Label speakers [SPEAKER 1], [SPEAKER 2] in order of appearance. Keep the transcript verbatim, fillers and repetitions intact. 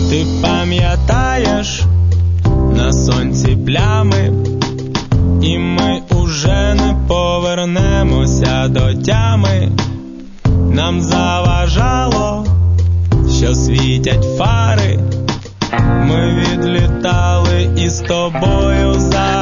[SPEAKER 1] Ти пам'ятаєш на сонці плями, і ми уже не повернемося до тями. Нам заважало, що світять фари. Ми відлітали із тобою за